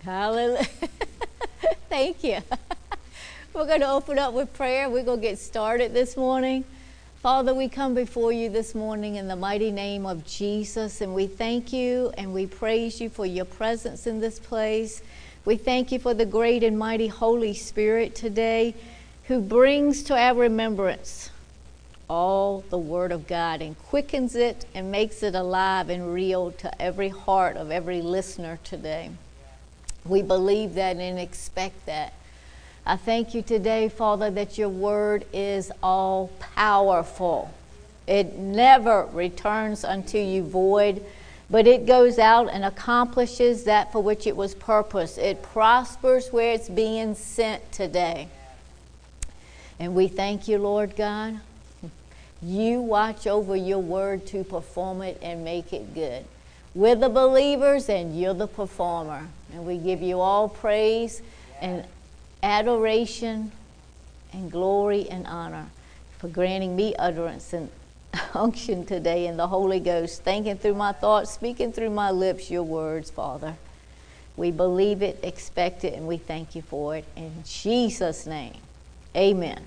Hallelujah. Thank you. We're going to open up with prayer. We're going to get started this morning. Father, we come before you this morning in the mighty name of Jesus, and we thank you and we praise you for your presence in this place. We thank you for the great and mighty Holy Spirit today, who brings to our remembrance all the Word of God and quickens it and makes it alive and real to every heart of every listener today. We believe that and expect that. I thank you today, Father, that your word is all powerful. It never returns unto you void, but it goes out and accomplishes that for which it was purposed. It prospers where it's being sent today. And we thank you, Lord God. You watch over your word to perform it and make it good. We're the believers and you're the performer. And we give you all praise and adoration and glory and honor for granting me utterance and unction today in the Holy Ghost, thinking through my thoughts, speaking through my lips your words, Father. We believe it, expect it, and we thank you for it. In Jesus' name, amen.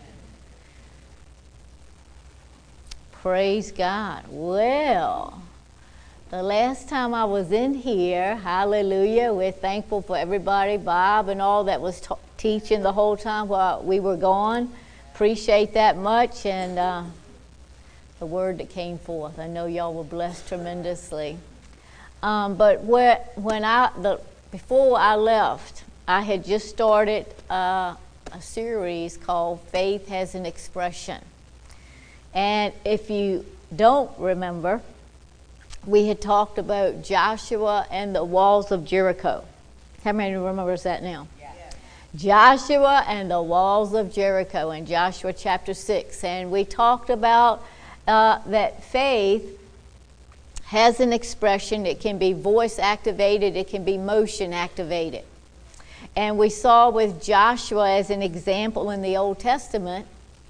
Praise God. Well, the last time I was in here, hallelujah, we're thankful for everybody, Bob and all that was teaching the whole time while we were gone. Appreciate that much, and the word that came forth. I know y'all were blessed tremendously. But before I left, I had just started a series called Faith Has an Expression. And if you don't remember, we had talked about Joshua and the walls of Jericho. How many remembers that now? Yeah. Joshua and the walls of Jericho in Joshua chapter 6. And we talked about that faith has an expression. It can be voice activated. It can be motion activated. And we saw with Joshua as an example in the Old Testament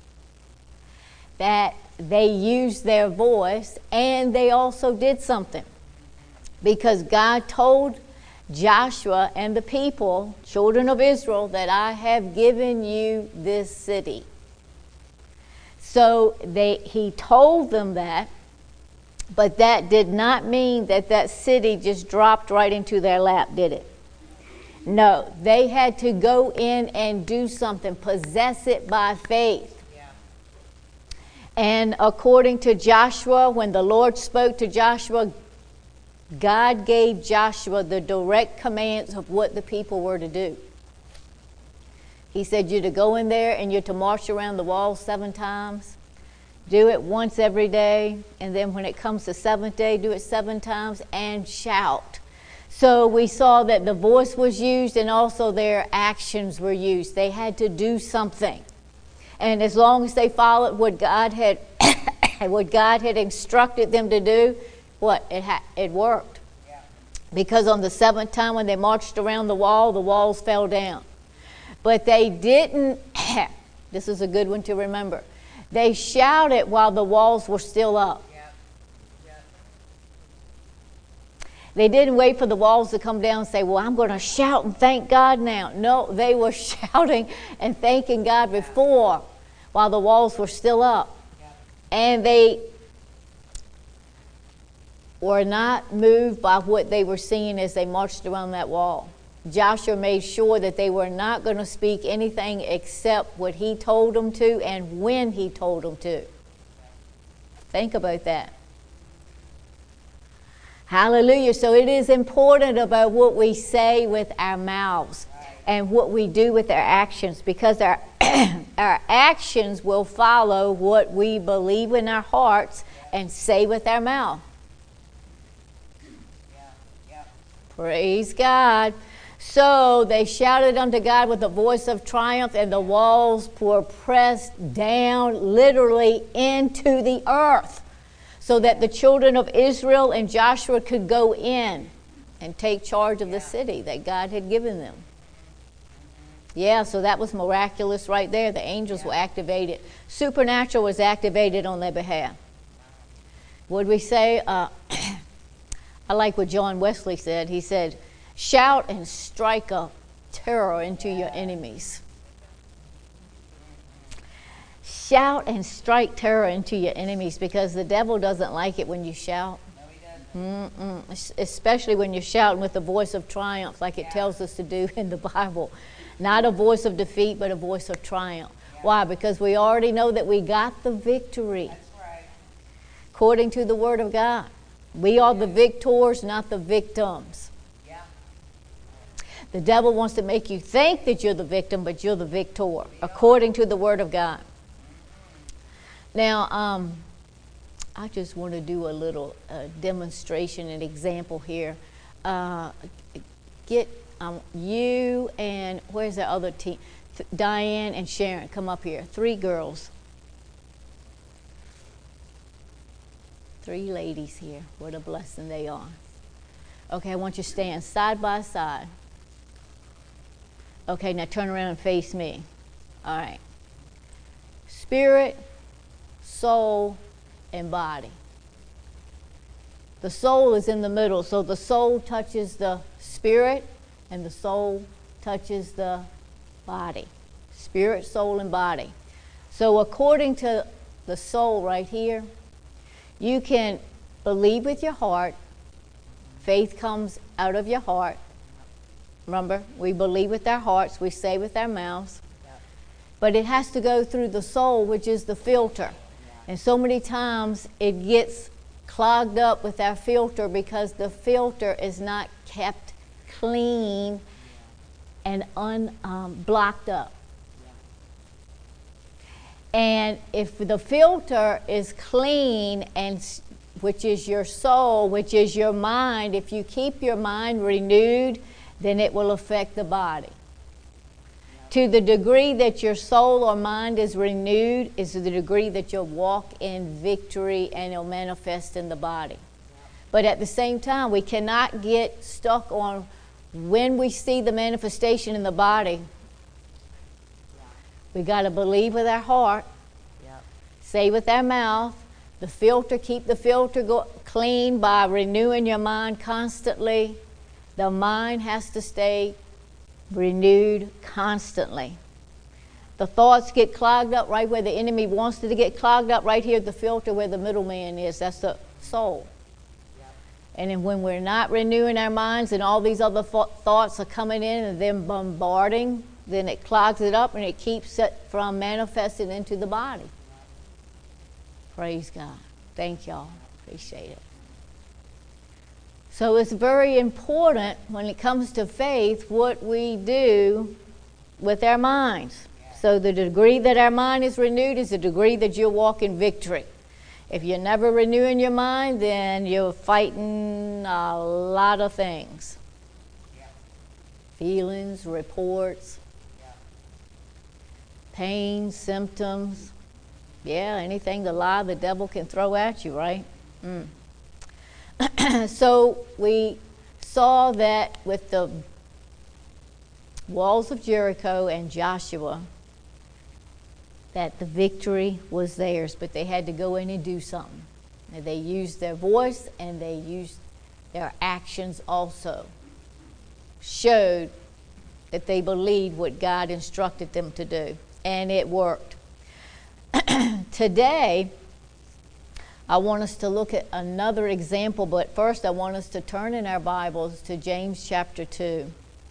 that they used their voice and they also did something, because God told Joshua and the people, children of Israel, that I have given you this city. So he told them that, but that did not mean that that city just dropped right into their lap, did it? No, they had to go in and do something, possess it by faith. And according to Joshua, when the Lord spoke to Joshua, God gave Joshua the direct commands of what the people were to do. He said, you're to go in there and you're to march around the wall 7 times. Do it once every day. And then when it comes to 7th day, do it 7 times and shout. So we saw that the voice was used and also their actions were used. They had to do something. And as long as they followed what God had instructed them to do, it worked. Yeah. Because on the 7th time when they marched around the walls fell down. But they didn't, this is a good one to remember, they shouted while the walls were still up. Yeah. Yeah. They didn't wait for the walls to come down and say, well, I'm going to shout and thank God now. No, they were shouting and thanking God before while the walls were still up. And they were not moved by what they were seeing as they marched around that wall. Joshua made sure that they were not going to speak anything except what he told them to and when he told them to. Think about that. Hallelujah. So it is important about what we say with our mouths and what we do with our actions, because our actions will follow what we believe in our hearts and say with our mouth. Praise God. So they shouted unto God with a voice of triumph, and the walls were pressed down literally into the earth, so that the children of Israel and Joshua could go in and take charge of the city that God had given them. Yeah, so that was miraculous right there. The angels were activated. Supernatural was activated on their behalf. Would we say, I like what John Wesley said. He said, Shout and strike a terror into your enemies. Shout and strike terror into your enemies, because the devil doesn't like it when you shout. Especially when you're shouting with a voice of triumph, like it tells us to do in the Bible. Not a voice of defeat, but a voice of triumph. Why? Because we already know that we got the victory. That's right. According to the Word of God. We are the victors, not the victims. Yeah. The devil wants to make you think that you're the victim, but you're the victor, according to the Word of God. Now, I just want to do a little demonstration and example here. Get you and, where's the other team? Diane and Sharon, come up here. 3 girls. 3 ladies here. What a blessing they are. Okay, I want you to stand side by side. Okay, now turn around and face me. All right. Spirit, soul, and body. The soul is in the middle, so the soul touches the spirit and the soul touches the body. Spirit, soul, and body. So according to the soul right here, you can believe with your heart. Faith comes out of your heart. Remember, we believe with our hearts, we say with our mouths. But it has to go through the soul, which is the filter. And so many times it gets clogged up with our filter because the filter is not kept clean and blocked up. And if the filter is clean, and which is your soul, which is your mind, if you keep your mind renewed, then it will affect the body. To the degree that your soul or mind is renewed is the degree that you'll walk in victory and it'll manifest in the body. But at the same time, we cannot get stuck on when we see the manifestation in the body. We got to believe with our heart, say with our mouth, the filter, keep the filter clean by renewing your mind constantly. The mind has to stay renewed constantly. The thoughts get clogged up right where the enemy wants it to get clogged up, right here at the filter where the middleman is. That's the soul. And then when we're not renewing our minds and all these other thoughts are coming in and then bombarding, then it clogs it up and it keeps it from manifesting into the body. Praise God. Thank y'all. Appreciate it. So it's very important when it comes to faith what we do with our minds. So the degree that our mind is renewed is the degree that you'll walk in victory. If you're never renewing your mind, then you're fighting a lot of things. Feelings, reports, pain, symptoms. Yeah, anything the lie the devil can throw at you, right? So we saw that with the walls of Jericho and Joshua, that the victory was theirs, but they had to go in and do something. And they used their voice and they used their actions also. Showed that they believed what God instructed them to do. And it worked. Today, I want us to look at another example, but first I want us to turn in our Bibles to James chapter 2.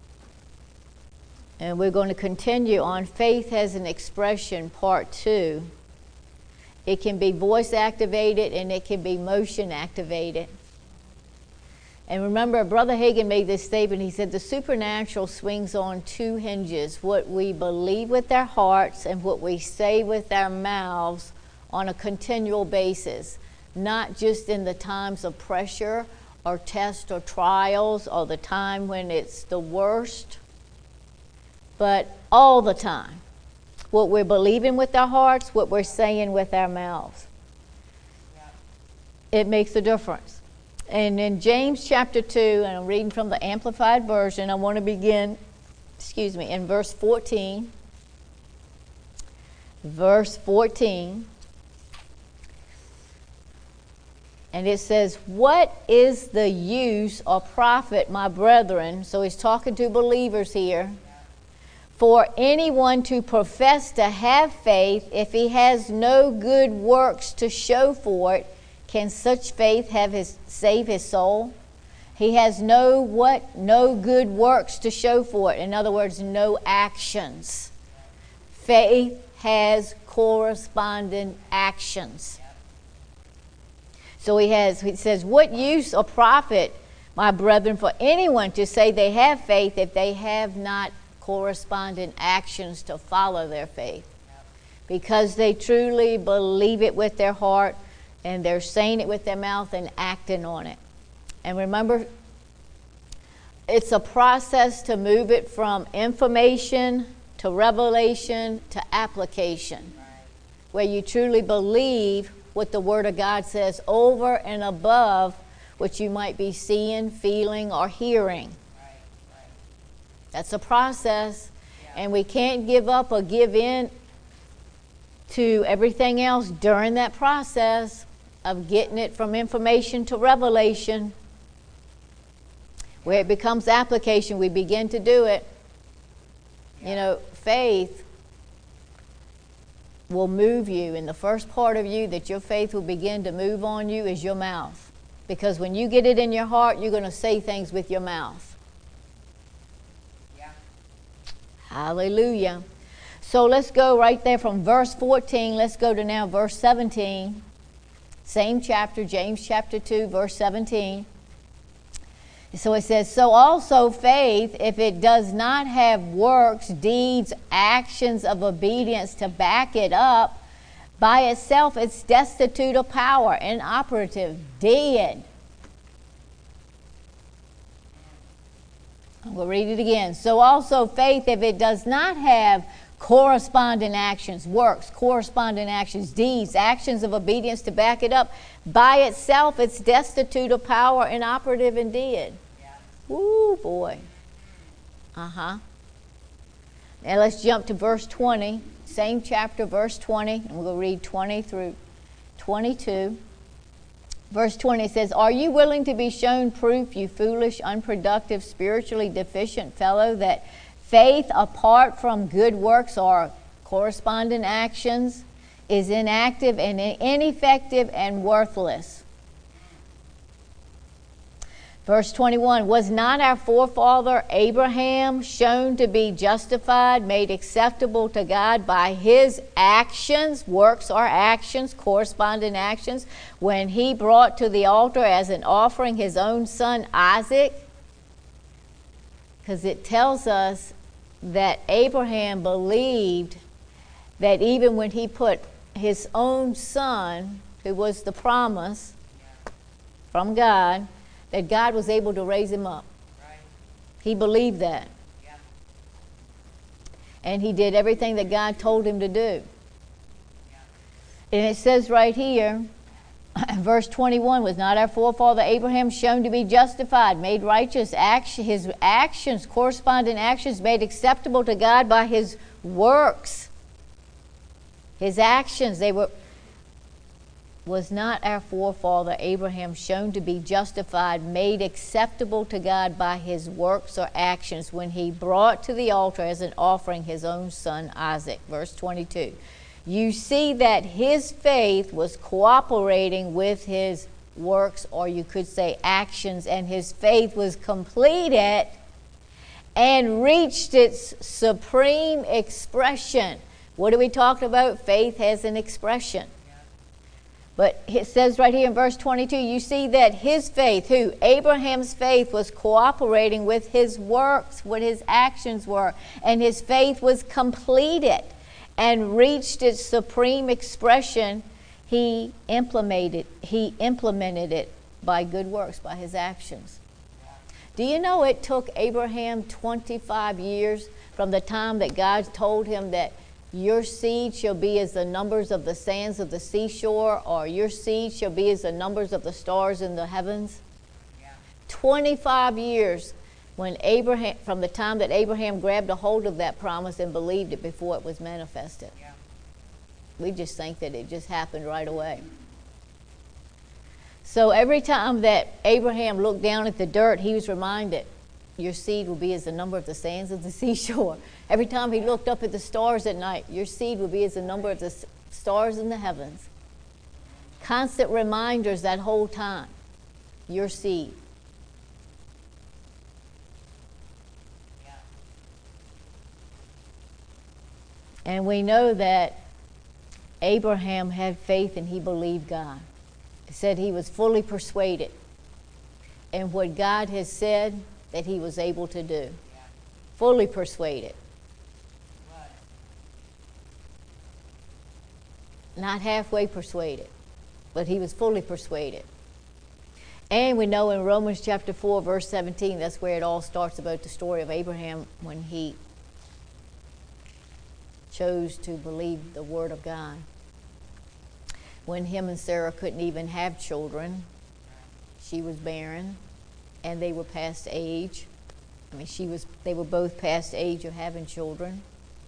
And we're going to continue on Faith as an Expression, part 2. It can be voice activated and it can be motion activated. And remember, Brother Hagin made this statement. He said the supernatural swings on 2 hinges: what we believe with our hearts and what we say with our mouths on a continual basis. Not just in the times of pressure or test or trials or the time when it's the worst, but all the time. What we're believing with our hearts, what we're saying with our mouths. It makes a difference. And in James chapter 2, and I'm reading from the Amplified Version, I want to begin, in verse 14. Verse 14. And it says, what is the use or profit, my brethren? So he's talking to believers here. For anyone to profess to have faith, if he has no good works to show for it, can such faith save his soul? He has no what? No good works to show for it. In other words, no actions. Faith has corresponding actions. So he says, what use or profit, my brethren, for anyone to say they have faith if they have not corresponding actions to follow their faith? Because they truly believe it with their heart and they're saying it with their mouth and acting on it. And remember, it's a process to move it from information to revelation to application, where you truly believe what the Word of God says over and above what you might be seeing, feeling, or hearing. That's a process, and we can't give up or give in to everything else during that process of getting it from information to revelation. Where it becomes application, we begin to do it. You know, faith will move you, and the first part of you that your faith will begin to move on you is your mouth. Because when you get it in your heart, you're going to say things with your mouth. Yeah. Hallelujah. So let's go right there from verse 14. Let's go to now verse 17. Same chapter, James chapter 2, verse 17. So it says, so also faith, if it does not have works, deeds, actions of obedience to back it up, by itself it's destitute of power, inoperative, dead. I'm going to read it again. So also faith, if it does not have corresponding actions, works, corresponding actions, deeds, actions of obedience to back it up, by itself it's destitute of power, inoperative, and dead. Woo, boy. Now let's jump to verse 20. Same chapter, verse 20. And we'll read 20 through 22. Verse 20 says, are you willing to be shown proof, you foolish, unproductive, spiritually deficient fellow, that faith apart from good works or corresponding actions is inactive and ineffective and worthless? Verse 21, was not our forefather Abraham shown to be justified, made acceptable to God by his actions, works or actions, corresponding actions, when he brought to the altar as an offering his own son Isaac? Because it tells us that Abraham believed that even when he put his own son, who was the promise from God, that God was able to raise him up. Right. He believed that. Yeah. And he did everything that God told him to do. Yeah. And it says right here, verse 21, was not our forefather Abraham shown to be justified, made righteous, his actions, corresponding actions, made acceptable to God by his works? His actions, was not our forefather Abraham shown to be justified, made acceptable to God by his works or actions, when he brought to the altar as an offering his own son Isaac? Verse 22. You see that his faith was cooperating with his works, or you could say actions, and his faith was completed and reached its supreme expression. What are we talking about? Faith has an expression. But it says right here in verse 22, you see that his faith, who? Abraham's faith, was cooperating with his works, what his actions were. And his faith was completed and reached its supreme expression. He implemented it by good works, by his actions. Do you know it took Abraham 25 years from the time that God told him that your seed shall be as the numbers of the sands of the seashore, or your seed shall be as the numbers of the stars in the heavens? Yeah. 25 years from the time that Abraham grabbed a hold of that promise and believed it before it was manifested. Yeah. We just think that it just happened right away. So every time that Abraham looked down at the dirt, he was reminded, your seed will be as the number of the sands of the seashore. Every time he looked up at the stars at night, your seed will be as the number of the stars in the heavens. Constant reminders that whole time, your seed. And we know that Abraham had faith and he believed God. It said he was fully persuaded in what God has said that he was able to do. Fully persuaded. Not halfway persuaded, but he was fully persuaded. And we know in Romans chapter 4, verse 17, that's where it all starts about the story of Abraham when he chose to believe the word of God. When him and Sarah couldn't even have children, she was barren, and they were past age. I mean, they were both past age of having children.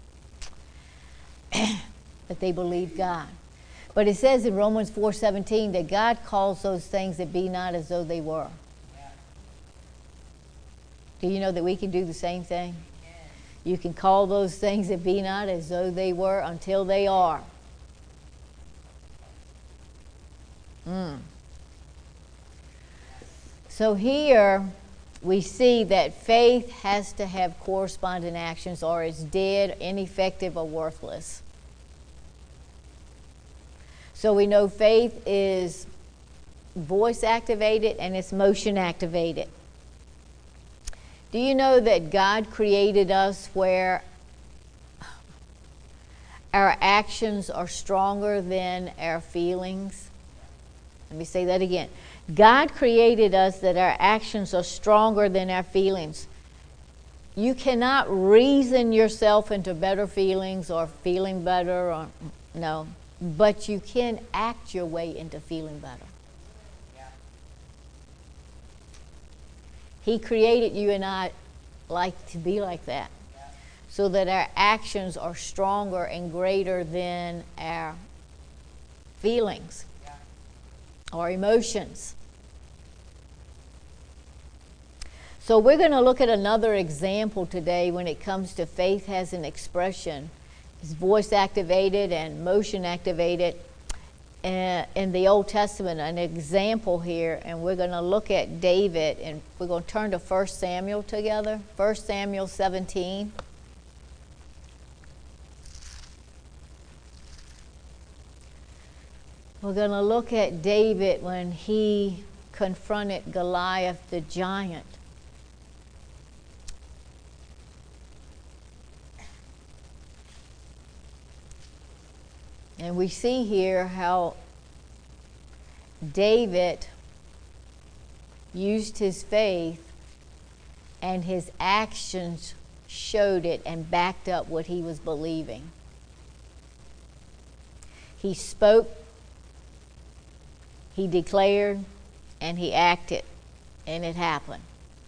But they believed God. But it says in Romans 4:17 that God calls those things that be not as though they were. Do you know that we can do the same thing? You can call those things that be not as though they were until they are. So here we see that faith has to have corresponding actions or it's dead, ineffective, or worthless. So we know faith is voice activated and it's motion activated. Do you know that God created us where our actions are stronger than our feelings? Let me say that again. God created us that our actions are stronger than our feelings. You cannot reason yourself into better feelings or feeling better, or no, but you can act your way into feeling better. He created you and I like to be like that, so that our actions are stronger and greater than our feelings or emotions. So we're going to look at another example today when it comes to faith has an expression. It's voice activated and motion activated in the Old Testament. An example here, and we're going to look at David, and we're going to turn to 1 Samuel together. 1 Samuel 17. We're going to look at David when he confronted Goliath the giant. And we see here how David used his faith and his actions showed it and backed up what he was believing. He spoke, he declared, and he acted, and it happened.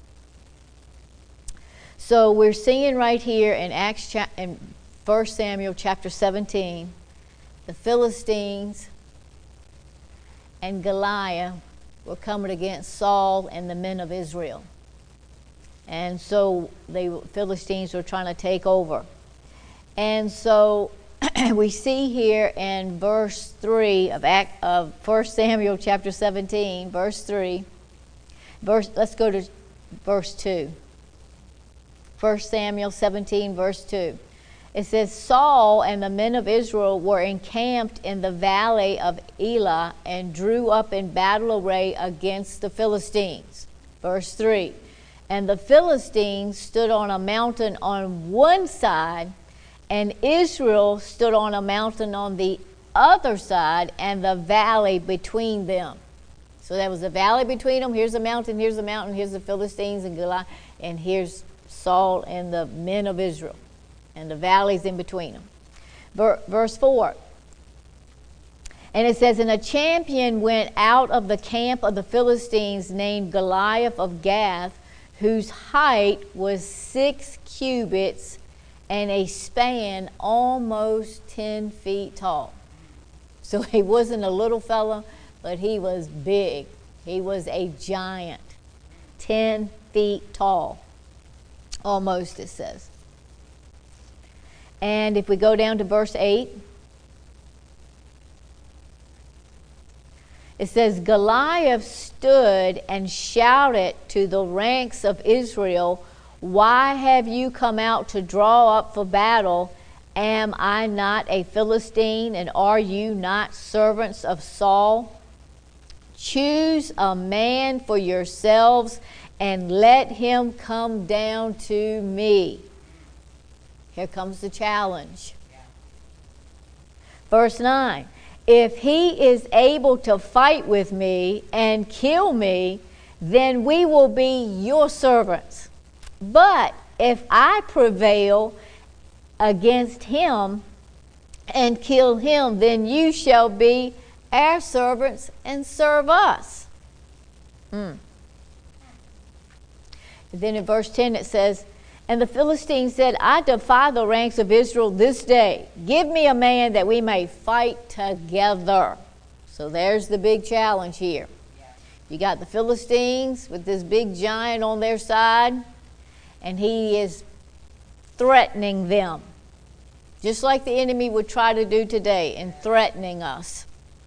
So we're seeing right here in in 1 Samuel chapter 17, the Philistines and Goliath were coming against Saul and the men of Israel. And so the Philistines were trying to take over. And so we see here in verse 3 of 1 Samuel chapter 17, verse 3. Let's go to verse 2. 1 Samuel 17, verse 2. It says, Saul and the men of Israel were encamped in the valley of Elah and drew up in battle array against the Philistines. Verse 3. And the Philistines stood on a mountain on one side, and Israel stood on a mountain on the other side, and the valley between them. So there was a valley between them. Here's a mountain, here's the Philistines and Goliath, and here's Saul and the men of Israel. And the valleys in between them. Verse 4. And it says, And a champion went out of the camp of the Philistines named Goliath of Gath, whose height was 6 cubits and a span almost 10 feet tall. So he wasn't a little fellow, but he was big. He was a giant, 10 feet tall, almost it says. And if we go down to verse 8, it says, Goliath stood and shouted to the ranks of Israel, "Why have you come out to draw up for battle? Am I not a Philistine, and are you not servants of Saul? Choose a man for yourselves and let him come down to me." Here comes the challenge. Verse 9, "If he is able to fight with me and kill me, then we will be your servants. But if I prevail against him and kill him, then you shall be our servants and serve us." Then in verse 10 it says, "And the Philistine said, I defy the ranks of Israel this day. Give me a man that we may fight together." So there's the big challenge here. You got the Philistines with this big giant on their side, and he is threatening them, just like the enemy would try to do today in threatening us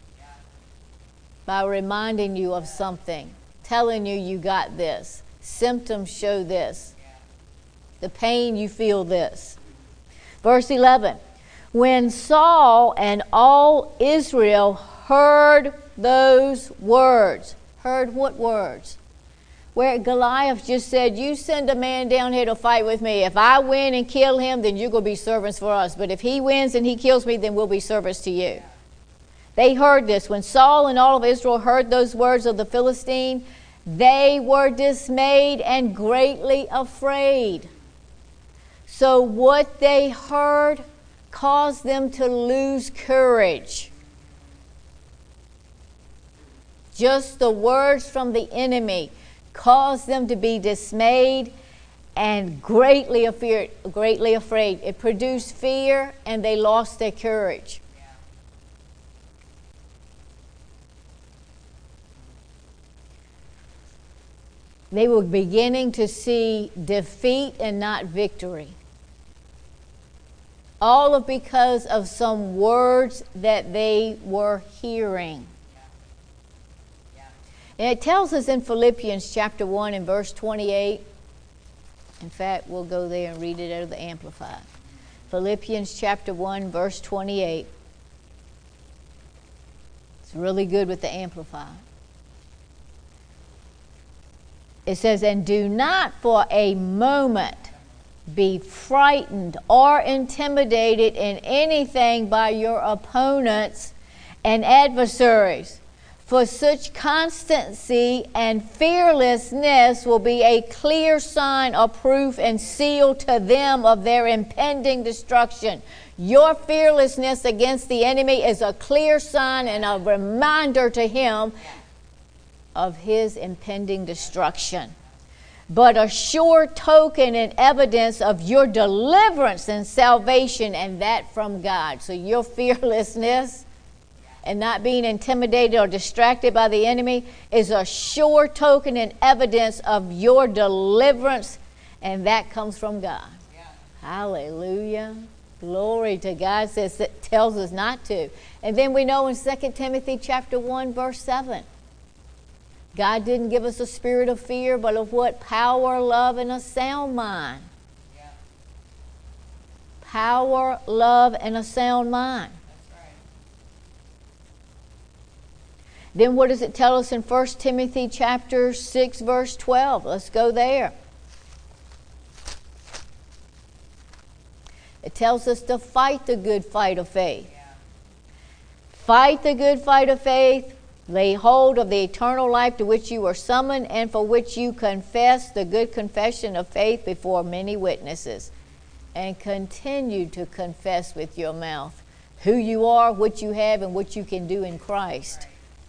by reminding you of something, telling you you got this. Symptoms show this. The pain, you feel this. Verse 11, "When Saul and all Israel heard those words." Heard what words? Where Goliath just said, "You send a man down here to fight with me. If I win and kill him, then you're going to be servants for us. But if he wins and he kills me, then we'll be servants to you." They heard this. When Saul and all of Israel heard those words of the Philistine, they were dismayed and greatly afraid. So what they heard caused them to lose courage. Just the words from the enemy caused them to be dismayed and greatly afraid. It produced fear, and they lost their courage. They were beginning to see defeat and not victory. All because of some words that they were hearing. And it tells us in Philippians chapter 1 and verse 28. In fact, we'll go there and read it out of the Amplified. Philippians chapter 1 verse 28. It's really good with the Amplified. It says, "And do not for a moment be frightened or intimidated in anything by your opponents and adversaries. For such constancy and fearlessness will be a clear sign of proof and seal to them of their impending destruction." Your fearlessness against the enemy is a clear sign and a reminder to him of his impending destruction. But a sure token and evidence of your deliverance and salvation, and that from God. So your fearlessness and not being intimidated or distracted by the enemy is a sure token and evidence of your deliverance, and that comes from God. Yeah. Hallelujah. Glory to God. It tells us not to. And then we know in 2 Timothy chapter 1 verse 7, God didn't give us a spirit of fear, but of what? Power, love, and a sound mind. Yeah. Power, love, and a sound mind. Then what does it tell us in 1 Timothy chapter 6 verse 12? Let's go there. It tells us to fight the good fight of faith. Yeah. Fight the good fight of faith. Lay hold of the eternal life to which you were summoned and for which you confess the good confession of faith before many witnesses. And continue to confess with your mouth who you are, what you have, and what you can do in Christ.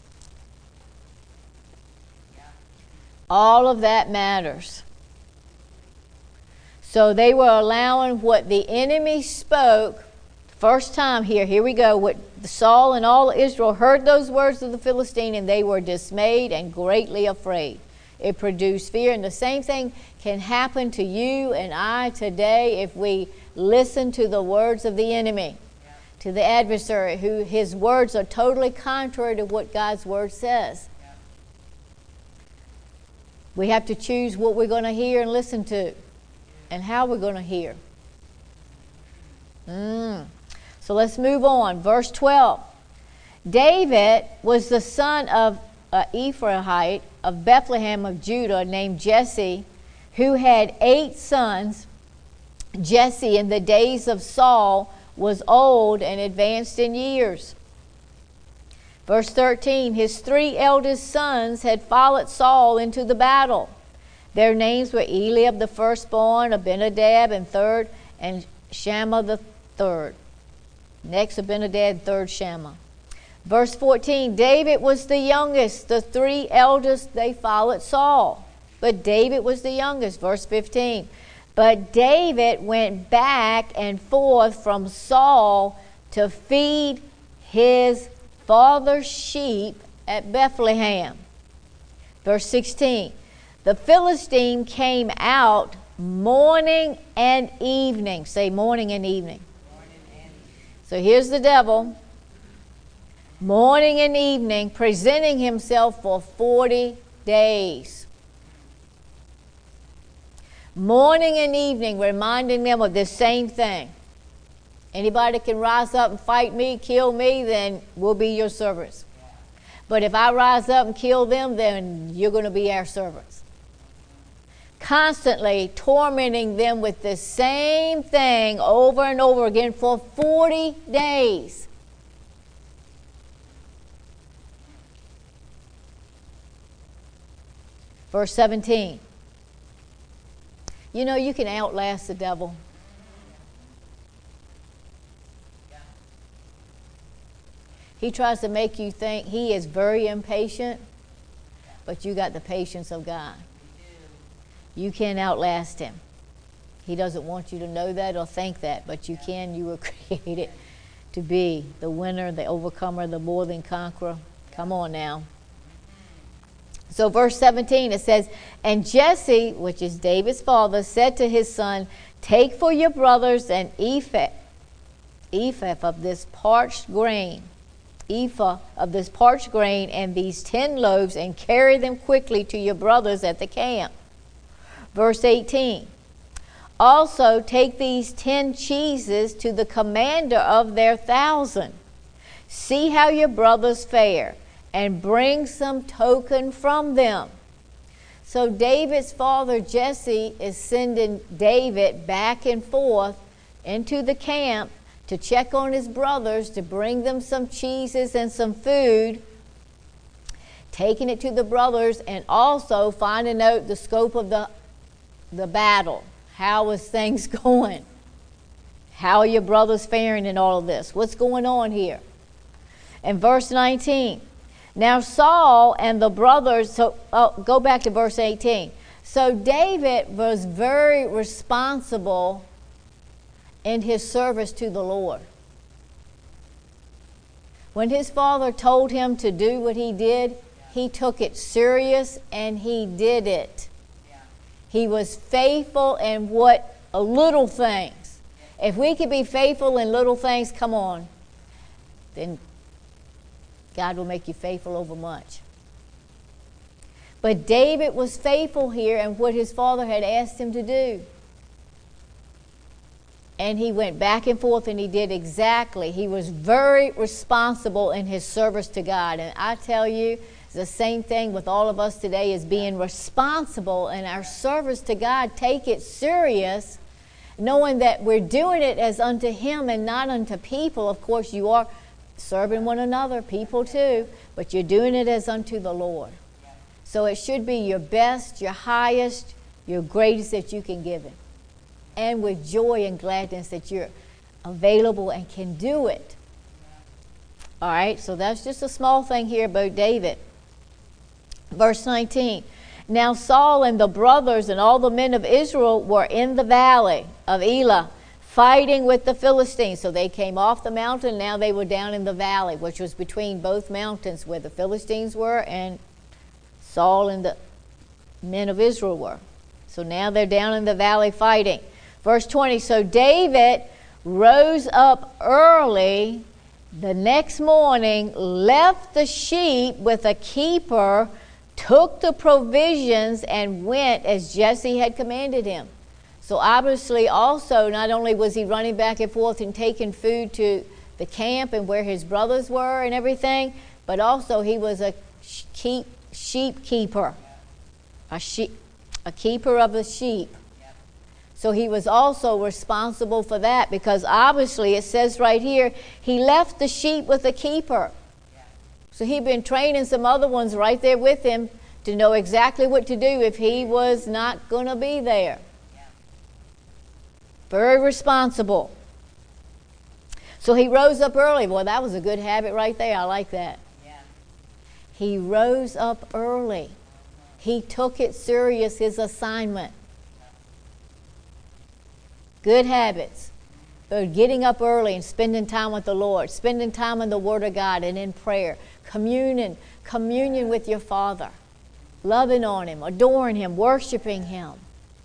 All of that matters. So they were allowing what the enemy spoke First time here we go. What Saul and all Israel heard those words of the Philistine, and they were dismayed and greatly afraid. It produced fear, and the same thing can happen to you and I today if we listen to the words of the enemy, to the adversary, who his words are totally contrary to what God's word says. We have to choose what we're going to hear and listen to, and how we're going to hear. So let's move on. Verse 12. David was the son of an Ephrathite of Bethlehem of Judah named Jesse, who had 8 sons. Jesse in the days of Saul was old and advanced in years. Verse 13, his 3 eldest sons had followed Saul into the battle. Their names were Eliab the firstborn, Abinadab and third, and Shammah the third. Next, Abinadab, third Shammah. Verse 14, David was the youngest. The 3 eldest, they followed Saul. But David was the youngest. Verse 15, but David went back and forth from Saul to feed his father's sheep at Bethlehem. Verse 16, the Philistine came out morning and evening. Say morning and evening. So here's the devil, morning and evening, presenting himself for 40 days. Morning and evening, reminding them of this same thing. Anybody can rise up and fight me, kill me, then we'll be your servants. But if I rise up and kill them, then you're going to be our servants. Constantly tormenting them with the same thing over and over again for 40 days. Verse 17. You know, you can outlast the devil. He tries to make you think he is very impatient, but you got the patience of God. You can't outlast him. He doesn't want you to know that or think that, but you can. You were created to be the winner, the overcomer, the more than conqueror. Come on now. So verse 17, it says, and Jesse, which is David's father, said to his son, take for your brothers an ephah of this parched grain, and these 10 loaves, and carry them quickly to your brothers at the camp. Verse 18, also take these 10 cheeses to the commander of their 1,000. See how your brothers fare, and bring some token from them. So David's father Jesse is sending David back and forth into the camp to check on his brothers, to bring them some cheeses and some food, taking it to the brothers, and also finding out the scope of the battle. How is things going? How are your brothers faring in all of this? What's going on here? In verse 19, now Saul and the brothers, go back to verse 18. So David was very responsible in his service to the Lord. When his father told him to do what he did, he took it serious and he did it. He was faithful in little things. If we could be faithful in little things, come on, then God will make you faithful over much. But David was faithful here in what his father had asked him to do. And he went back and forth and he did exactly. He was very responsible in his service to God. And I tell you, it's the same thing with all of us today, is being responsible in our service to God. Take it serious, knowing that we're doing it as unto Him and not unto people. Of course, you are serving one another, people too, but you're doing it as unto the Lord. So it should be your best, your highest, your greatest that you can give Him. And with joy and gladness that you're available and can do it. All right, so that's just a small thing here about David. Verse 19, now Saul and the brothers and all the men of Israel were in the valley of Elah, fighting with the Philistines. So they came off the mountain, now they were down in the valley, which was between both mountains where the Philistines were and Saul and the men of Israel were. So now they're down in the valley fighting. Verse 20, so David rose up early the next morning, left the sheep with a keeper, took the provisions, and went as Jesse had commanded him. So obviously also, not only was he running back and forth and taking food to the camp and where his brothers were and everything, but also he was a sheep keeper, a keeper of the sheep. So he was also responsible for that, because obviously it says right here, he left the sheep with a keeper. So he'd been training some other ones right there with him to know exactly what to do if he was not going to be there. Very responsible. So he rose up early. Boy, that was a good habit right there. I like that. Yeah. He rose up early. He took it serious, his assignment. Good habits. So getting up early and spending time with the Lord, spending time in the Word of God and in prayer, communion with your Father, loving on Him, adoring Him, worshiping Him.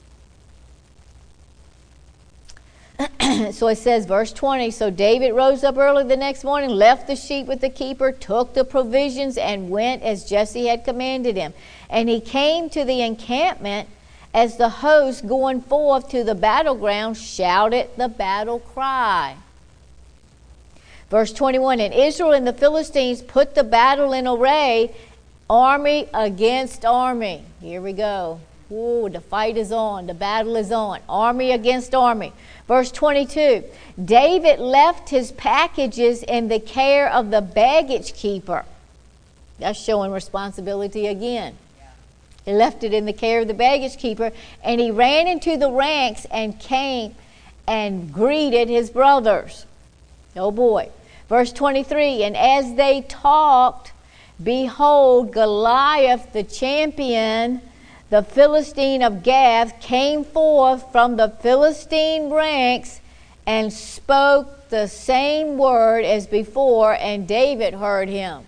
So it says, verse 20, so David rose up early the next morning, left the sheep with the keeper, took the provisions, and went as Jesse had commanded him. And he came to the encampment as the host going forth to the battleground shouted the battle cry. Verse 21, and Israel and the Philistines put the battle in array, army against army. Here we go. Ooh, the fight is on. The battle is on. Army against army. Verse 22, David left his packages in the care of the baggage keeper. That's showing responsibility again. He left it in the care of the baggage keeper, and he ran into the ranks and came and greeted his brothers. Oh boy. Verse 23, and as they talked, behold, Goliath the champion, the Philistine of Gath, came forth from the Philistine ranks and spoke the same word as before, and David heard him.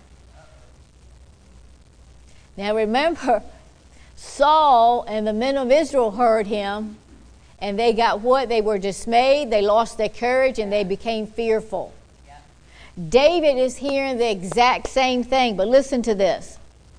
Now remember, Saul and the men of Israel heard him, and they got what? They were dismayed, they lost their courage, and they became fearful. David is hearing the exact same thing, but listen to this.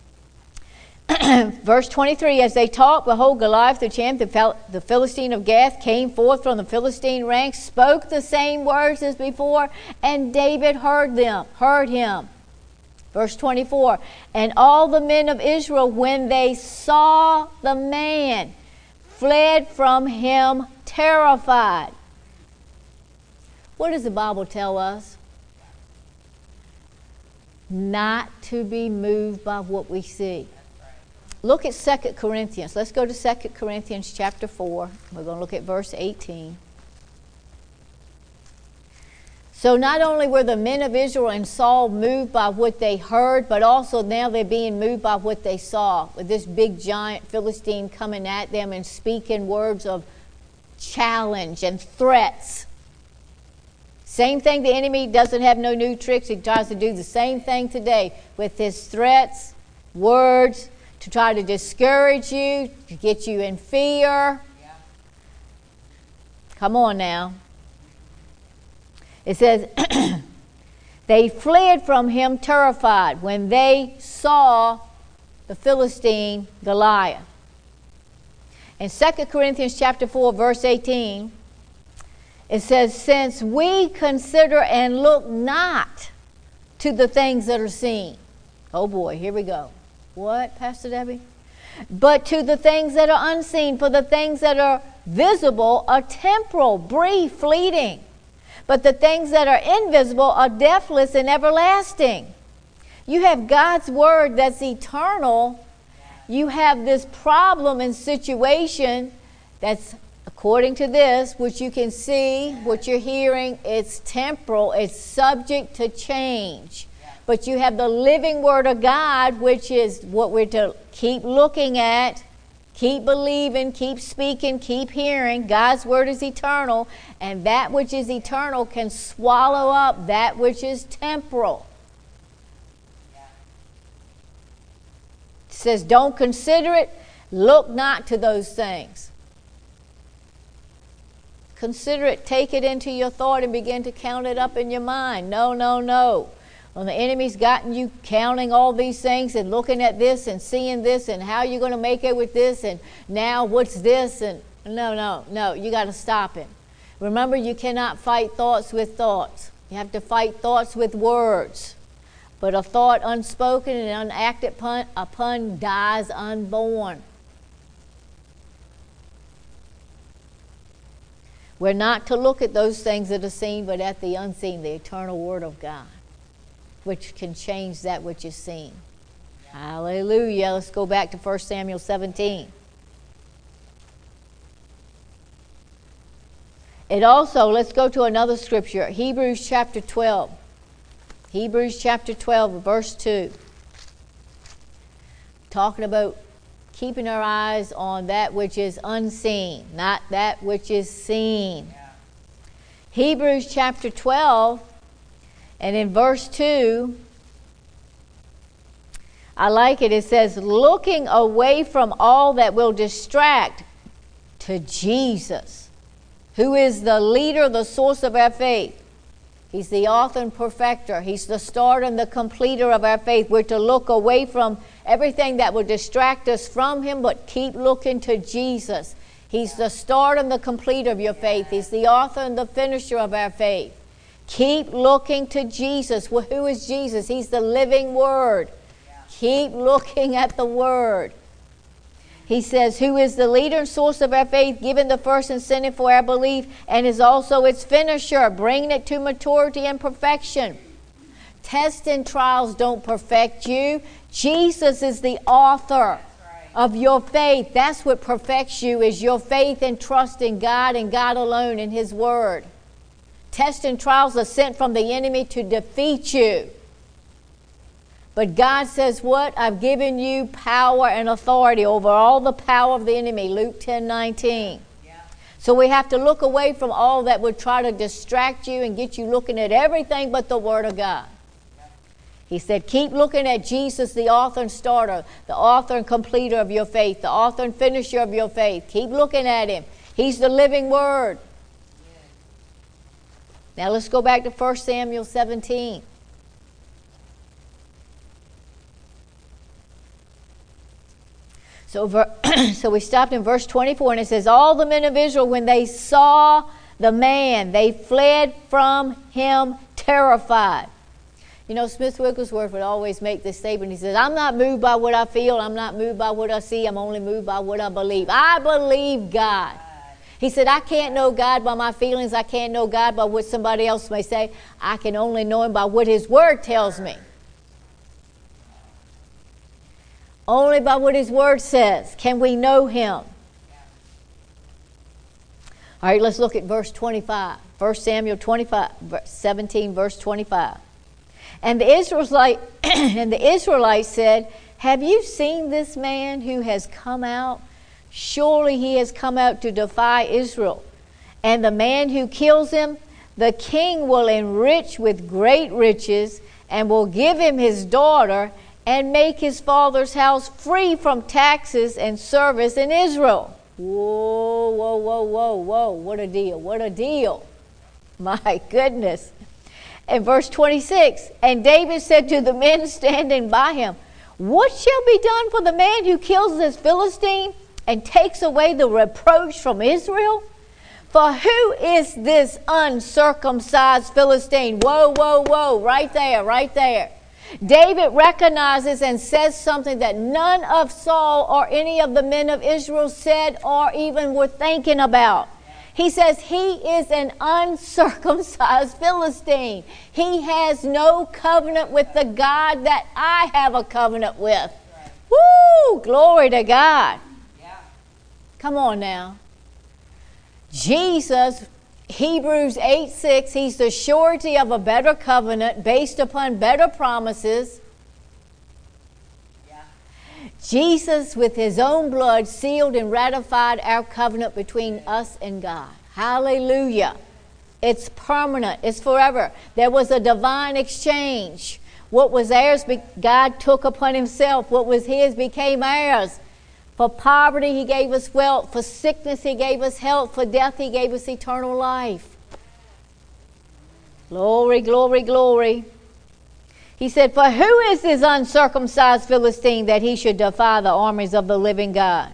Verse 23, as they talked, behold, Goliath the champion, the Philistine of Gath, came forth from the Philistine ranks, spoke the same words as before, and David heard him. Verse 24, and all the men of Israel, when they saw the man, fled from him terrified. What does the Bible tell us? Not to be moved by what we see. Look at 2 Corinthians. Let's go to 2 Corinthians chapter 4. We're going to look at verse 18. So not only were the men of Israel and Saul moved by what they heard, but also now they're being moved by what they saw, with this big giant Philistine coming at them and speaking words of challenge and threats. Same thing, the enemy doesn't have no new tricks. He tries to do the same thing today with his threats, words, to try to discourage you, to get you in fear. Yeah. Come on now. It says, they fled from him terrified when they saw the Philistine Goliath. In 2 Corinthians chapter 4, verse 18, it says, since we consider and look not to the things that are seen. Oh boy, here we go. What, Pastor Debbie? But to the things that are unseen, for the things that are visible are temporal, brief, fleeting. But the things that are invisible are deathless and everlasting. You have God's word that's eternal. You have this problem and situation that's, according to this, which you can see, what you're hearing, it's temporal, it's subject to change. But you have the living Word of God, which is what we're to keep looking at Keep believing, keep speaking, keep hearing. God's word is eternal, and that which is eternal can swallow up that which is temporal. It says, don't consider it, look not to those things. Consider it, take it into your thought and begin to count it up in your mind. No, no, no. When the enemy's gotten you counting all these things and looking at this and seeing this and how you're going to make it with this and now what's this and no, you got to stop him. Remember, you cannot fight thoughts with thoughts. You have to fight thoughts with words. But a thought unspoken and unacted upon dies unborn. We're not to look at those things that are seen, but at the unseen, the eternal Word of God, which can change that which is seen. Yeah. Hallelujah. Let's go back to 1 Samuel 17. It also, let's go to another scripture, Hebrews chapter 12. Hebrews chapter 12, verse 2. Talking about keeping our eyes on that which is unseen, not that which is seen. Yeah. Hebrews chapter 12, and in verse 2, I like it. It says, looking away from all that will distract to Jesus, who is the leader, the source of our faith. He's the author and perfecter. He's the starter and the completer of our faith. We're to look away from everything that will distract us from Him, but keep looking to Jesus. He's the starter and the completer of your faith. He's the author and the finisher of our faith. Keep looking to Jesus. Well, who is Jesus? He's the living Word. Keep looking at the Word. He says, who is the leader and source of our faith, given the first incentive for our belief, and is also its finisher, bringing it to maturity and perfection. Tests and trials don't perfect you. Jesus is the author of your faith. That's what perfects you, is your faith and trust in God and God alone in His Word. Tests and trials are sent from the enemy to defeat you. But God says what? I've given you power and authority over all the power of the enemy. Luke 10:19. Yeah. So we have to look away from all that would try to distract you and get you looking at everything but the Word of God. Yeah. He said, keep looking at Jesus, the author and starter, the author and completer of your faith, the author and finisher of your faith. Keep looking at Him. He's the living Word. Yeah. Now let's go back to 1 Samuel 17. So we stopped in verse 24, and it says, all the men of Israel, when they saw the man, they fled from him terrified. You know, Smith Wigglesworth would always make this statement. He says, I'm not moved by what I feel. I'm not moved by what I see. I'm only moved by what I believe. I believe God. He said, I can't know God by my feelings. I can't know God by what somebody else may say. I can only know Him by what His Word tells me. Only by what His Word says can we know Him. All right, let's look at verse 25. 1 Samuel 17, verse 25. And the Israelites said, have you seen this man who has come out? Surely he has come out to defy Israel. And the man who kills him, the king will enrich with great riches and will give him his daughter and make his father's house free from taxes and service in Israel. Whoa, whoa, whoa, whoa, whoa. What a deal, what a deal. My goodness. And verse 26, and David said to the men standing by him, what shall be done for the man who kills this Philistine and takes away the reproach from Israel? For who is this uncircumcised Philistine? Whoa, whoa, whoa, right there, right there. David recognizes and says something that none of Saul or any of the men of Israel said or even were thinking about. He says he is an uncircumcised Philistine. He has no covenant with the God that I have a covenant with. Woo! Glory to God. Come on now. Jesus, Hebrews 8:6, He's the surety of a better covenant based upon better promises. Yeah. Jesus, with his own blood, sealed and ratified our covenant between us and God. Hallelujah. It's permanent. It's forever. There was a divine exchange. What was ours, God took upon himself. What was his became ours. For poverty, he gave us wealth. For sickness, he gave us health. For death, he gave us eternal life. Glory, glory, glory. He said, for who is this uncircumcised Philistine that he should defy the armies of the living God?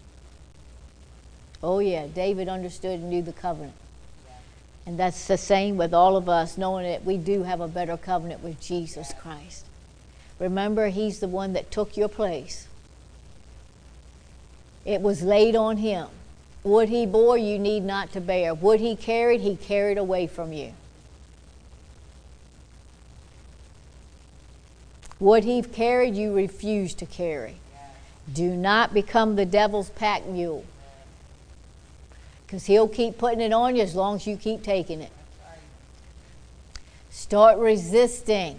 Oh yeah, David understood and knew the covenant. And that's the same with all of us, knowing that we do have a better covenant with Jesus Christ. Remember, he's the one that took your place. It was laid on him. What he bore, you need not to bear. What he carried away from you. What he carried, you refuse to carry. Do not become the devil's pack mule. Because he'll keep putting it on you as long as you keep taking it. Start resisting.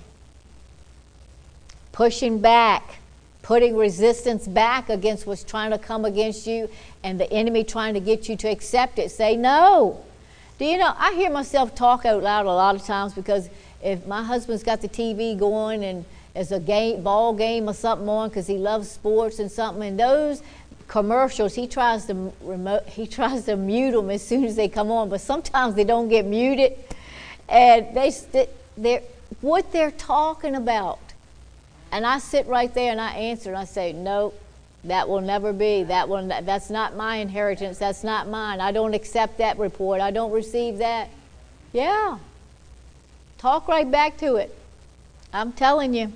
Pushing back. Putting resistance back against what's trying to come against you and the enemy trying to get you to accept it. Say no. Do you know, I hear myself talk out loud a lot of times because if my husband's got the TV going and there's a ball game or something on because he loves sports and something, and those commercials, he tries to mute them as soon as they come on, but sometimes they don't get muted, and they're what they're talking about. And I sit right there and I answer and I say, nope, that will never be. That's not my inheritance. That's not mine. I don't accept that report. I don't receive that. Yeah. Talk right back to it. I'm telling you.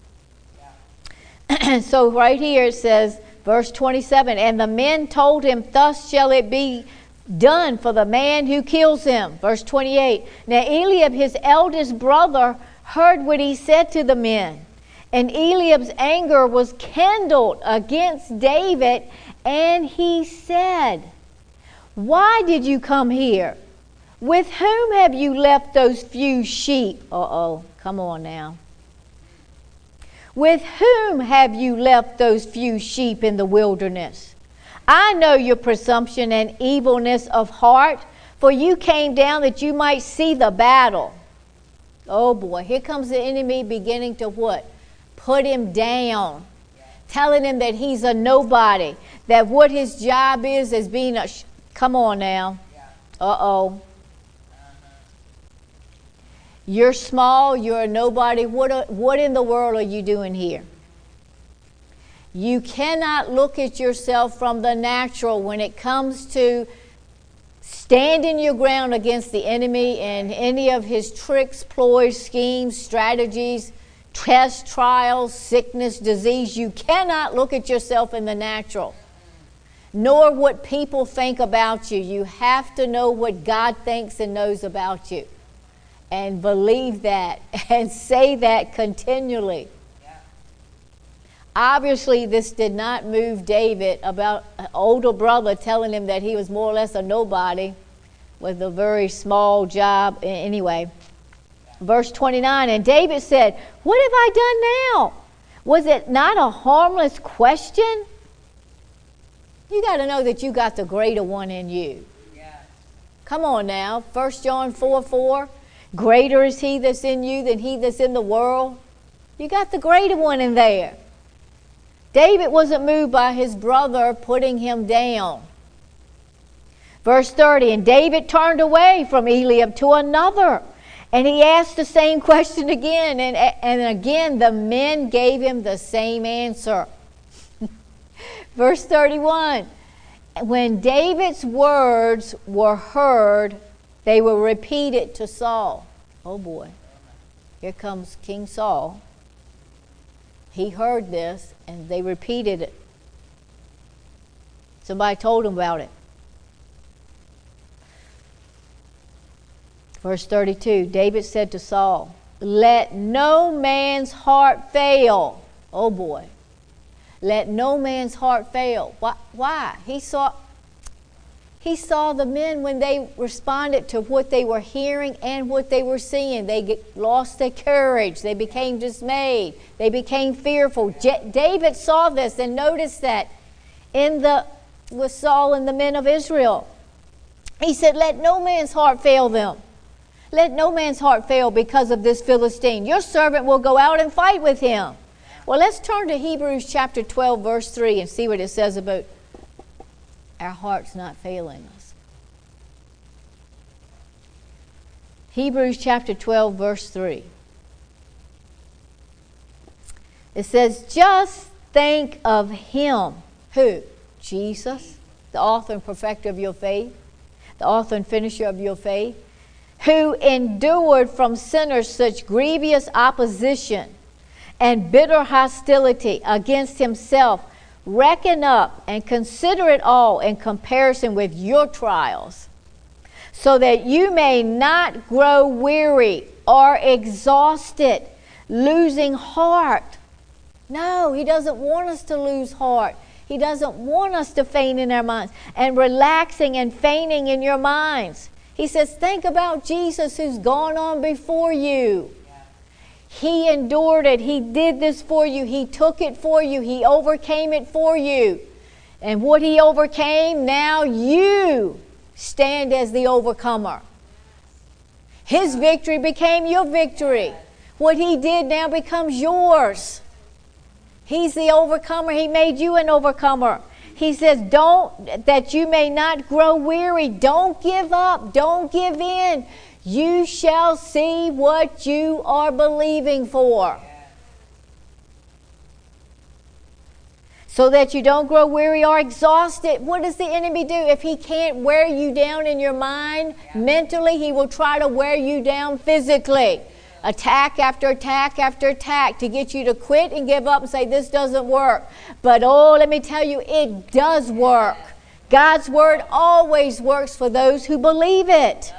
Yeah. So right here it says, verse 27, and the men told him, thus shall it be done for the man who kills him. Verse 28, now Eliab, his eldest brother, heard what he said to the men. And Eliab's anger was kindled against David, and he said, why did you come here? With whom have you left those few sheep? Uh-oh, come on now. With whom have you left those few sheep in the wilderness? I know your presumption and evilness of heart, for you came down that you might see the battle. Oh boy, here comes the enemy beginning to what? Put him down. Telling him that he's a nobody. That what his job is being a... Come on now. Uh-oh. You're small, you're a nobody. What in the world are you doing here? You cannot look at yourself from the natural when it comes to standing your ground against the enemy and any of his tricks, ploys, schemes, strategies, tests, trials, sickness, disease. You cannot look at yourself in the natural, nor what people think about you. You have to know what God thinks and knows about you. And believe that and say that continually. Yeah. Obviously, this did not move David about an older brother telling him that he was more or less a nobody with a very small job. Anyway, verse 29, and David said, what have I done now? Was it not a harmless question? You got to know that you got the greater one in you. Yeah. Come on now, 1 John 4:4. Greater is he that's in you than he that's in the world. You got the greater one in there. David wasn't moved by his brother putting him down. Verse 30, and David turned away from Eliab to another, and he asked the same question again, and again the men gave him the same answer. Verse 31, when David's words were heard, they were repeated to Saul. Oh boy, here comes King Saul. He heard this and they repeated it. Somebody told him about it. Verse 32, David said to Saul, let no man's heart fail. Oh boy, let no man's heart fail. Why? He saw, He saw the men when they responded to what they were hearing and what they were seeing. They lost their courage. They became dismayed. They became fearful. David saw this and noticed that with Saul and the men of Israel. He said, let no man's heart fail them. Let no man's heart fail because of this Philistine. Your servant will go out and fight with him. Well, let's turn to Hebrews chapter 12, verse 3 and see what it says about our hearts not failing us. Hebrews chapter 12, verse 3. It says, just think of him. Who? Jesus, the author and perfecter of your faith, the author and finisher of your faith, who endured from sinners such grievous opposition and bitter hostility against himself. Reckon up and consider it all in comparison with your trials, so that you may not grow weary or exhausted, losing heart. No, he doesn't want us to lose heart. He doesn't want us to faint in our minds and relaxing and fainting in your minds. He says, think about Jesus who's gone on before you. He endured it. He did this for you. He took it for you. He overcame it for you. And what he overcame, now you stand as the overcomer. His victory became your victory. What he did now becomes yours. He's the overcomer. He made you an overcomer. He says, that you may not grow weary. Don't give up. Don't give in. You shall see what you are believing for. So that you don't grow weary or exhausted. What does the enemy do? If he can't wear you down in your mind, mentally, he will try to wear you down physically. Attack after attack after attack to get you to quit and give up and say, this doesn't work. But let me tell you, it does work. God's word always works for those who believe it.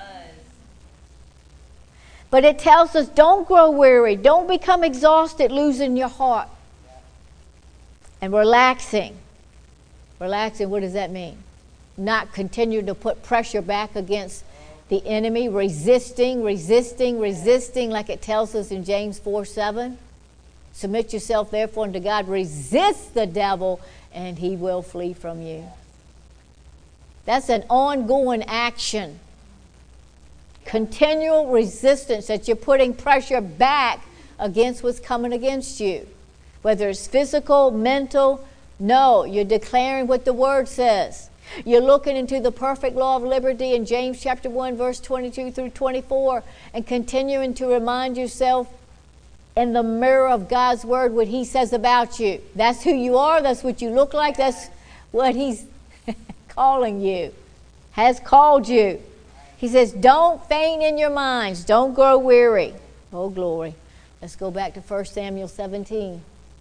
But it tells us, don't grow weary. Don't become exhausted, losing your heart. And relaxing. Relaxing, what does that mean? Not continue to put pressure back against the enemy. Resisting, like it tells us in James 4:7. Submit yourself therefore unto God. Resist the devil, and he will flee from you. That's an ongoing action. Continual resistance that you're putting pressure back against what's coming against you. Whether it's physical, mental, no, you're declaring what the word says. You're looking into the perfect law of liberty in James chapter 1, verse 22 through 24, and continuing to remind yourself in the mirror of God's word what he says about you. That's who you are. That's what you look like. That's what he's calling you, has called you. He says, don't faint in your minds. Don't grow weary. Oh, glory. Let's go back to 1 Samuel 17.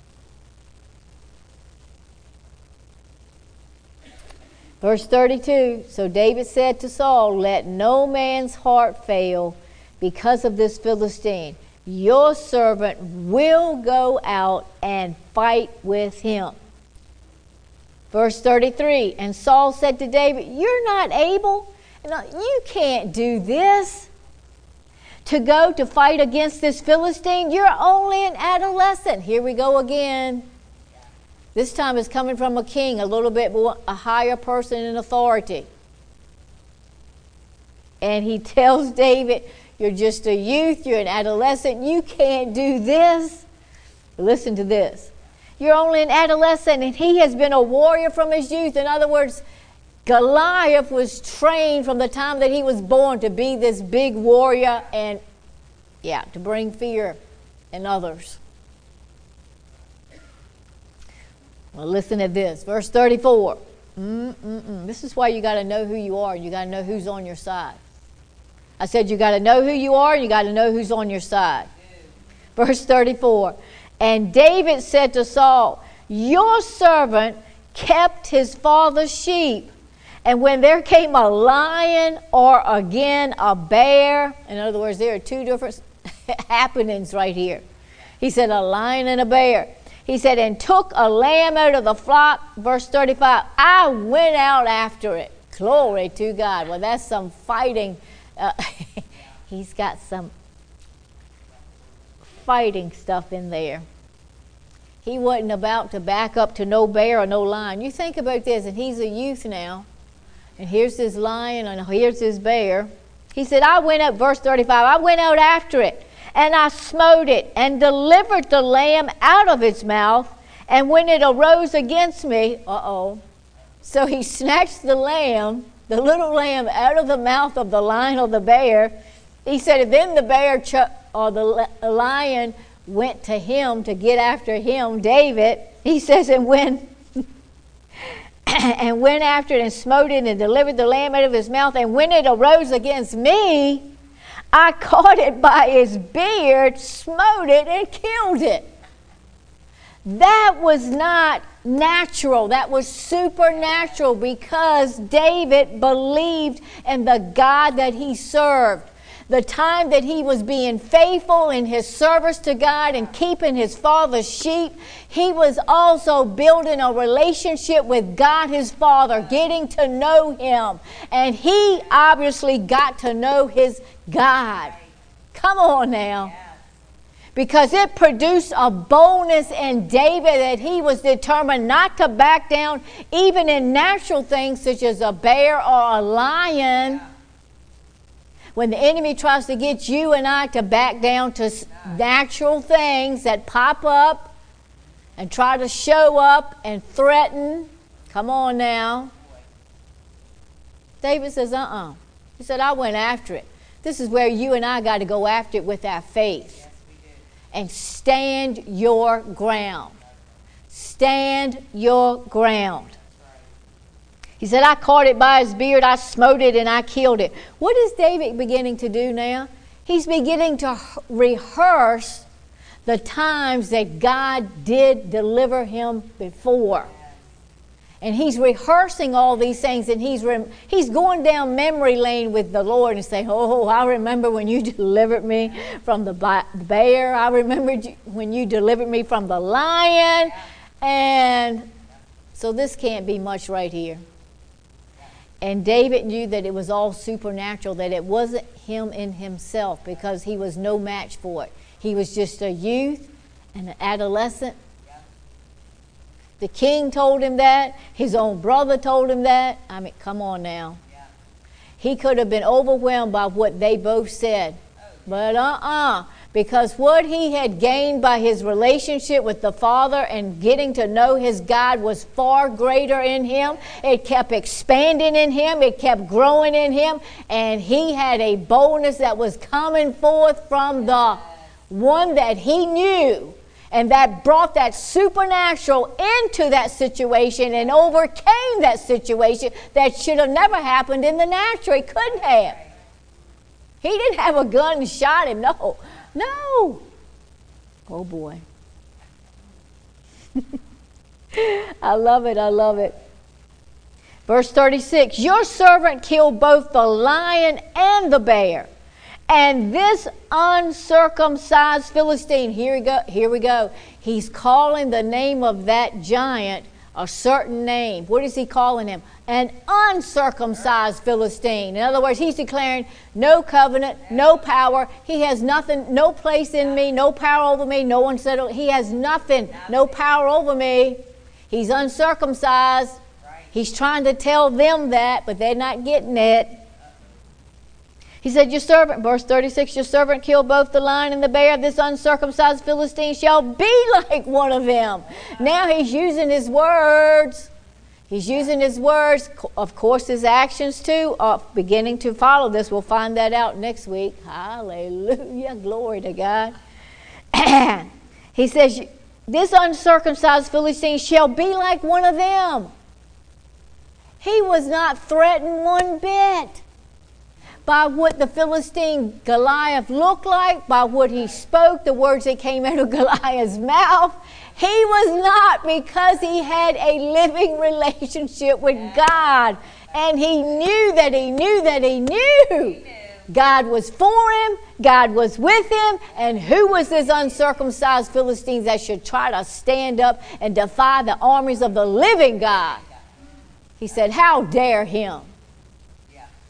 Verse 32, so David said to Saul, let no man's heart fail because of this Philistine. Your servant will go out and fight with him. Verse 33, and Saul said to David, you're not able. No, you can't do this. To go to fight against this Philistine, you're only an adolescent. Here we go again. This time it's coming from a king, a little bit more, a higher person in authority. And he tells David, you're just a youth, you're an adolescent, you can't do this. Listen to this. You're only an adolescent, and he has been a warrior from his youth. In other words, Goliath was trained from the time that he was born to be this big warrior and, to bring fear in others. Well, listen to this. Verse 34. This is why you got to know who you are and you got to know who's on your side. I said you got to know who you are and you got to know who's on your side. Verse 34. And David said to Saul, your servant kept his father's sheep. And when there came a lion or again a bear, in other words, there are two different happenings right here. He said a lion and a bear. He said, and took a lamb out of the flock, verse 35, I went out after it. Glory to God. Well, that's some fighting. He's got some fighting stuff in there. He wasn't about to back up to no bear or no lion. You think about this, and he's a youth now. And here's this lion and here's this bear. He said, I went up, verse 35, I went out after it, and I smote it, and delivered the lamb out of its mouth. And when it arose against me, so he snatched the lamb, the little lamb, out of the mouth of the lion or the bear. He said, and then the bear or the lion went to him to get after him, David. He says, and went after it and smote it and delivered the lamb out of his mouth. And when it arose against me, I caught it by its beard, smote it, and killed it. That was not natural. That was supernatural, because David believed in the God that he served. The time that he was being faithful in his service to God and keeping his father's sheep, he was also building a relationship with God his Father, getting to know him. And he obviously got to know his God. Come on now. Because it produced a boldness in David that he was determined not to back down, even in natural things such as a bear or a lion. When the enemy tries to get you and I to back down to natural things that pop up and try to show up and threaten, come on now. David says, He said, I went after it. This is where you and I got to go after it with our faith. And stand your ground. Stand your ground. He said, I caught it by his beard, I smote it, and I killed it. What is David beginning to do now? He's beginning to rehearse the times that God did deliver him before. And he's rehearsing all these things, and he's going down memory lane with the Lord and saying, oh, I remember when you delivered me from the bear. I remember when you delivered me from the lion. And so this can't be much right here. And David knew that it was all supernatural, that it wasn't him in himself, because he was no match for it. He was just a youth and an adolescent. The king told him that. His own brother told him that. I mean, come on now. He could have been overwhelmed by what they both said. But because what he had gained by his relationship with the Father and getting to know his God was far greater in him. It kept expanding in him. It kept growing in him. And he had a boldness that was coming forth from the one that he knew. And that brought that supernatural into that situation and overcame that situation that should have never happened in the natural. It couldn't have. He didn't have a gun and shot him. No. Oh boy. I love it. I love it. Verse 36. Your servant killed both the lion and the bear. And this uncircumcised Philistine, here we go. He's calling the name of that giant a certain name. What is he calling him? An uncircumcised Philistine. In other words, he's declaring no covenant, no power. He has nothing, no place in me, no power over me. No one said he has nothing, no power over me. He's uncircumcised. He's trying to tell them that, but they're not getting it. He said, your servant, verse 36, your servant killed both the lion and the bear. This uncircumcised Philistine shall be like one of them. Now he's using his words. He's using his words. Of course, his actions too are beginning to follow this. We'll find that out next week. Hallelujah. Glory to God. He says, this uncircumcised Philistine shall be like one of them. He was not threatened one bit by what the Philistine Goliath looked like, by what he spoke, the words that came out of Goliath's mouth. He was not, because he had a living relationship with God. And he knew that he knew God was for him, God was with him, and who was this uncircumcised Philistine that should try to stand up and defy the armies of the living God? He said, how dare him?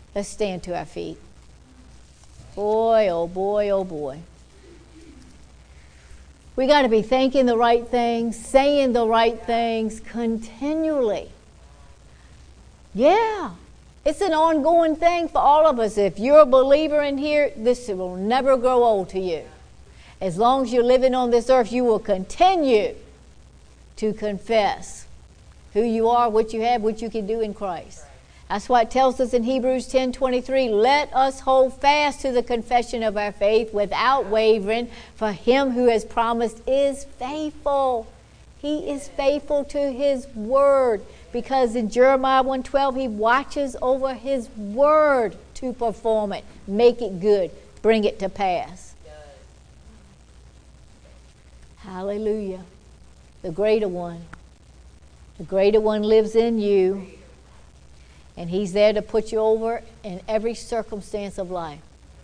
Let's stand to our feet. Boy, oh boy, oh boy. We got to be thinking the right things, saying the right things continually. Yeah, it's an ongoing thing for all of us. If you're a believer in here, this will never grow old to you. As long as you're living on this earth, you will continue to confess who you are, what you have, what you can do in Christ. That's why it tells us in Hebrews 10:23, let us hold fast to the confession of our faith without wavering, for him who has promised is faithful. He is faithful to his word, because in Jeremiah 1:12, he watches over his word to perform it, make it good, bring it to pass. Hallelujah. The greater one lives in you. And he's there to put you over in every circumstance of life.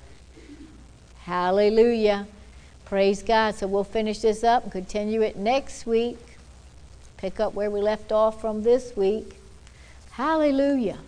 Hallelujah. Praise God. So we'll finish this up and continue it next week. Pick up where we left off from this week. Hallelujah.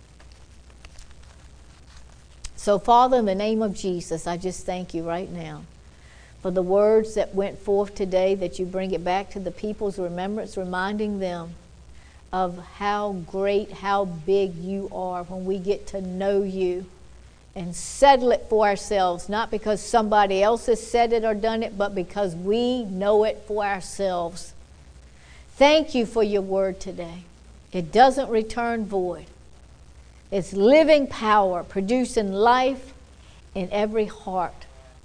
So, Father, in the name of Jesus, I just thank you right now for the words that went forth today, that you bring it back to the people's remembrance, reminding them of how great, how big you are when we get to know you and settle it for ourselves, not because somebody else has said it or done it, but because we know it for ourselves. Thank you for your word today. It doesn't return void. It's living power, producing life in every heart,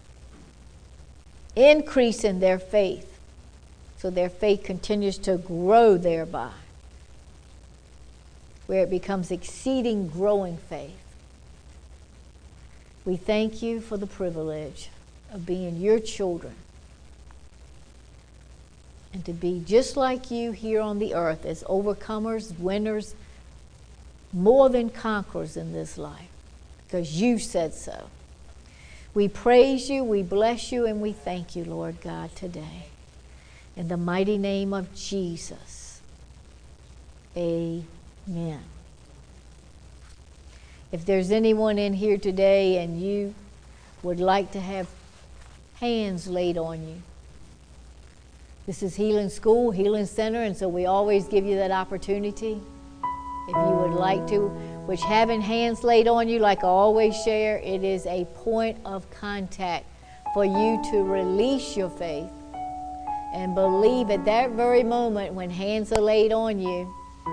increasing their faith so their faith continues to grow thereby, where it becomes exceeding growing faith. We thank you for the privilege of being your children and to be just like you here on the earth as overcomers, winners, more than conquerors in this life, because you said so. We praise you, we bless you, and we thank you, Lord God, today. In the mighty name of Jesus, amen. If there's anyone in here today and you would like to have hands laid on you, this is Healing School, Healing Center, and so we always give you that opportunity. If you would like to, which having hands laid on you, like I always share, it is a point of contact for you to release your faith and believe at that very moment when hands are laid on you